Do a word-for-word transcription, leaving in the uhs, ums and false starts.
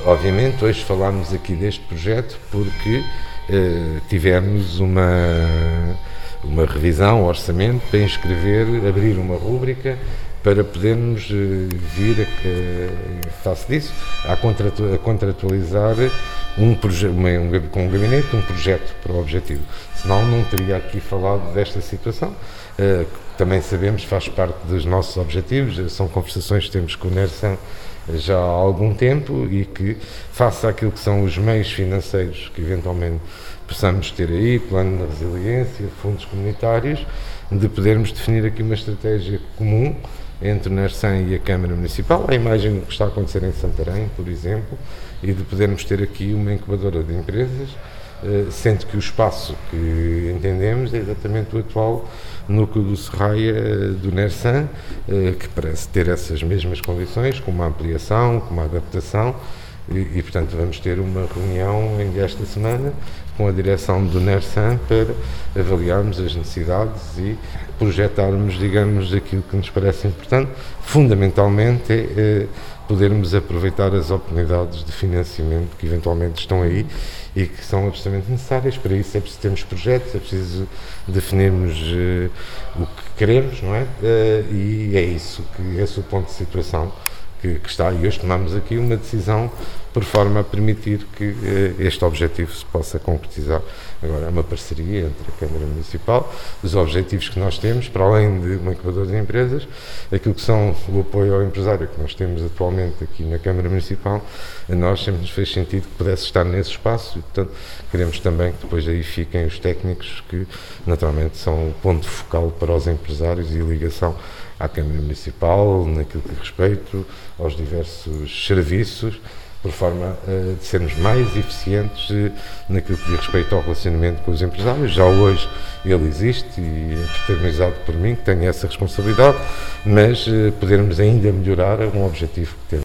obviamente, hoje falámos aqui deste projeto porque uh, tivemos uma, uma revisão, um orçamento para inscrever, abrir uma rúbrica para podermos uh, vir, a, face disso, a, contratu a contratualizar um uma, um, com um gabinete um projeto para o objetivo. Senão não teria aqui falado desta situação, uh, que também sabemos faz parte dos nossos objetivos, são conversações que temos com o NERSAN já há algum tempo e que, face àquilo que são os meios financeiros que eventualmente possamos ter aí, plano de resiliência, fundos comunitários, de podermos definir aqui uma estratégia comum entre o NERSAN e a Câmara Municipal, a imagem do que está a acontecer em Santarém, por exemplo, e de podermos ter aqui uma incubadora de empresas, sendo que o espaço que entendemos é exatamente o atual núcleo do Serraia do NERSAN, que parece ter essas mesmas condições, com uma ampliação, com uma adaptação, e, e portanto vamos ter uma reunião ainda esta semana com a direção do NERSAN para avaliarmos as necessidades e projetarmos, digamos, aquilo que nos parece importante. Fundamentalmente é, é podermos aproveitar as oportunidades de financiamento que eventualmente estão aí e que são absolutamente necessárias. Para isso é preciso termos projetos, é preciso definirmos uh, o que queremos, não é? Uh, e é isso, que esse é o ponto de situação que, que está. E hoje tomamos aqui uma decisão por forma a permitir que uh, este objetivo se possa concretizar. Agora, é uma parceria entre a Câmara Municipal, os objetivos que nós temos, para além de uma incubadora de empresas, aquilo que são o apoio ao empresário que nós temos atualmente aqui na Câmara Municipal, a nós sempre nos fez sentido que pudesse estar nesse espaço e, portanto, queremos também que depois aí fiquem os técnicos que, naturalmente, são o ponto focal para os empresários e a ligação à Câmara Municipal, naquilo que respeito aos diversos serviços, por forma uh, de sermos mais eficientes uh, naquilo que diz respeito ao relacionamento com os empresários. Já hoje ele existe e é protagonizado por mim, que tenho essa responsabilidade, mas uh, podermos ainda melhorar é um objetivo que temos.